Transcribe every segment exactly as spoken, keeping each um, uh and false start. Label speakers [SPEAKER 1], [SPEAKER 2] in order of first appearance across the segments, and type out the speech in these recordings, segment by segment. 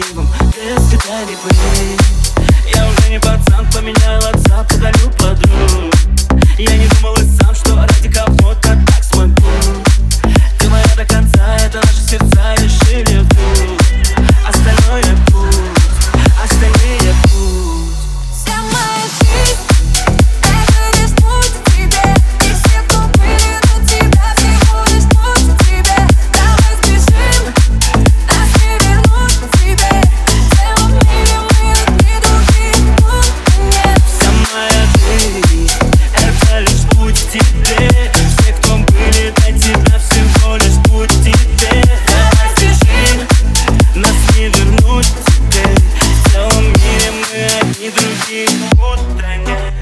[SPEAKER 1] красивым, без свиданий пылей. Я уже не пацан, поменял отца, подарю подруг. Я не думал и сам, что ради кого-то так смогу. Ты моя до конца, это наши сердца решили вдруг. Остальное путь, остальные путь.
[SPEAKER 2] Вся моя жизнь — это лишь путь к тебе. И все, кто были до тебя, всего лишь путь к тебе. Давай сбежим, нас не вернуть к тебе. В целом мире мы одни, других тут нет.
[SPEAKER 1] Вся моя жизнь — это лишь путь к тебе. Все, кто были до тебя, всего лишь путь к тебе. Давай сбежим, нас не вернуть к тебе. В целом мире мы одни, других будто нет.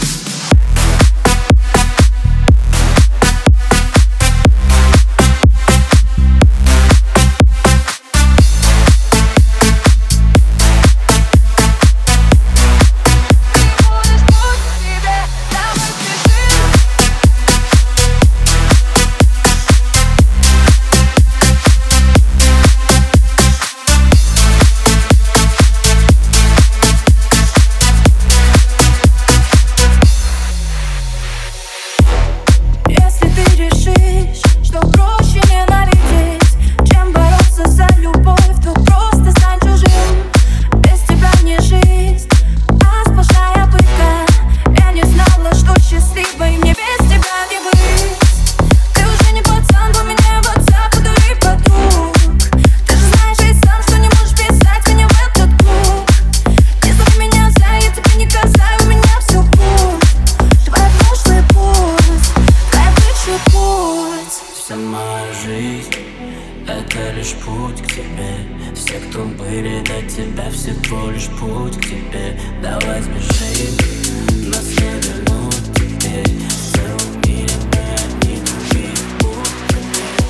[SPEAKER 2] Если ты решишь, что проще ненавидеть, чем бороться за любовь, то просто стань чужим. Без тебя не жизнь, а сплошная пытка. Я не знала, что счастливой мне без тебя не быть. Ты уже не пацан, поменяй в отца, подари подруг. Ты же знаешь ведь сам, что не можешь писать меня в этот клуб. Не зови меня за, я тебе не касаю, у меня все путь. Твой прошлый путь, твой бывший путь.
[SPEAKER 1] Вся моя жизнь — это лишь путь к тебе. Все, кто были до тебя, всего лишь путь к тебе. Давай сбежим, нас не вернуть теперь. В целом мире мы одни, других будто нет.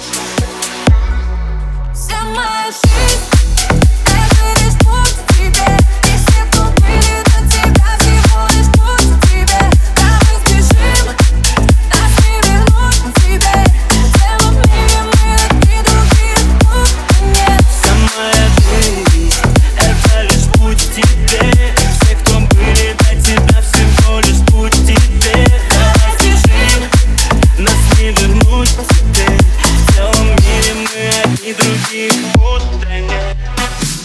[SPEAKER 2] Вся моя жизнь — это лишь путь к тебе. И все, кто были до тебя, всего лишь путь к тебе. Давай сбежим, нас не вернуть к тебе. В целом мире мы одни, других будто нет.
[SPEAKER 1] Вся моя жизнь — это лишь путь к тебе. Все, кто были до тебя, всего лишь путь к тебе. Давай сбежим, нас не вернуть теперь. В целом мире мы одни, других будто нет.